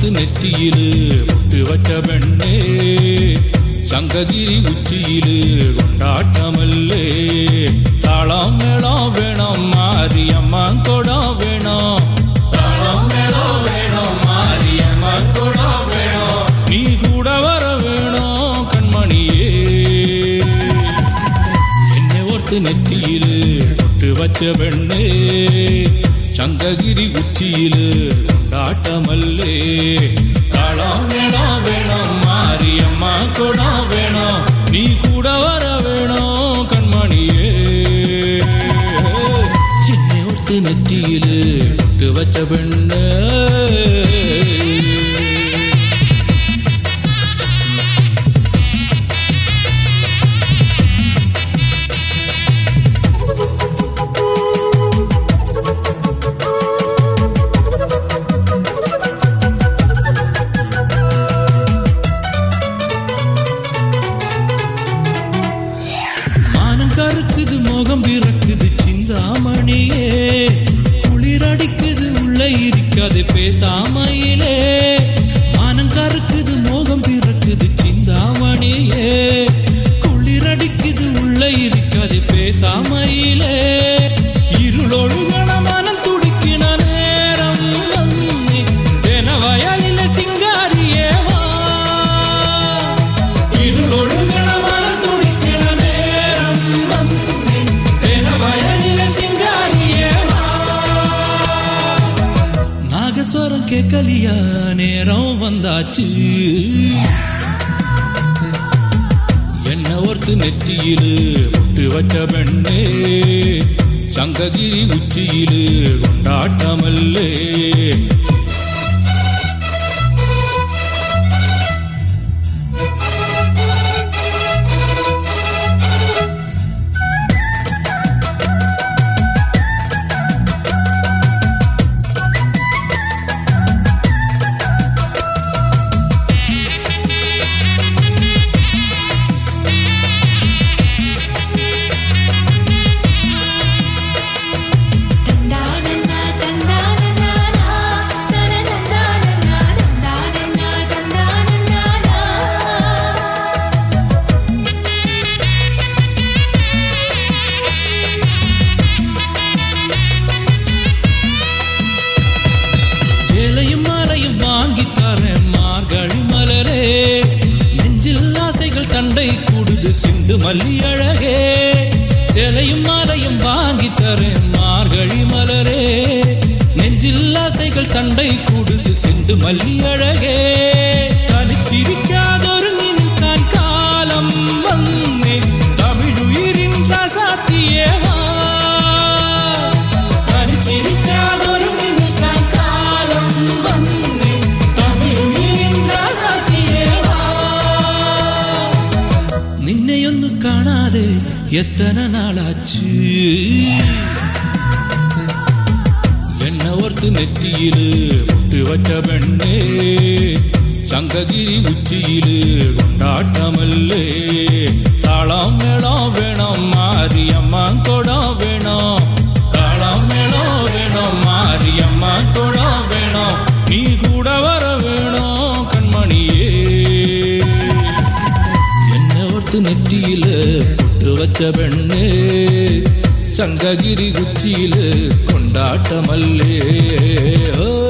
ஒருத்து நெற்றியிலு முட்டு வச்ச பெண்ணே சங்ககிரி உச்சியிலு கொண்டாட்டமல்லே தாளம் மேளம் வேணும் மாரியம்மா கொடா வேணும் தாளம் மேளம் வேணும் மாரியம்மா கொடா வேணும் நீ கூட வர வேணும் கண்மணியே என்னை ஒருத்து நெற்றியிலு முட்டு வச்ச பெண்ணே சங்ககிரி உச்சியிலு கொண்டாட்டமல்லே தாளம் வேணும் வேணும் மாரியம்மா கொடா வேணும் நீ கூட வர வேணும் கண்மணியே என்னை ஒருத்து நெற்றியிலு முட்டு வச்ச பெண்ணே கருக்குது மோகம் பிறக்குது சிந்தாமணியே குளிரடிக்குது உள்ள இருக்காது பேசாமையிலே மானம் கருக்குது மோகம் பிறக்குது சிந்தாமணியே குளிரடிக்குது உள்ள இருக்காது பேசாமையிலே இருளொழு கணமனம் துடிக்கின நேரம் தென வயலில சிங்காரியேவா இருளொழு கணமனம் துடிக்கின நாகஸ்வரம் கேட்கலியா நேரம் வந்தாச்சு என்ன ஒருத்து நெற்றியிலு முட்டு வச்ச பெண்ணே சங்ககிரி உச்சியிலு கொண்டாட்டமல்லே மார்கழி மலரே நெஞ்சில் ஆசைகள் சண்டை கூடுது சிந்து மல்லி அழகே சேலையும் மாலையும் வாங்கி தரேன் மார்கழி மலரே நெஞ்சில் ஆசைகள் சண்டை கூடுது சிந்து மல்லி அழகே தனிச்சிரிக்காதொரு நின்றான் காலம் வந்தே தமிழுயிரின் ரசாத்தியேவா தனிச்சிரிக்காதொரு நின்றான் காலம் வந்தே நின்னையொன்னு காணாது எத்தனை நாளாச்சு என்ன ஒருத்து நெற்றியிலு முட்டு வச்ச பெண்ணே சங்ககிரி உச்சியிலு கொண்டாட்டமல்லே தாளம் மேளம் வேணும் மாரியம்மா கொடா வேணும் தாளம் மேளம் வேணும் மாரியம்மா கொடா வேணும் நீ கூட வர வேணும் கண்மணியே நெற்றியில புட்டு வச்ச பெண்ணே சங்ககிரி உச்சியில கொண்டாட்டமல்லே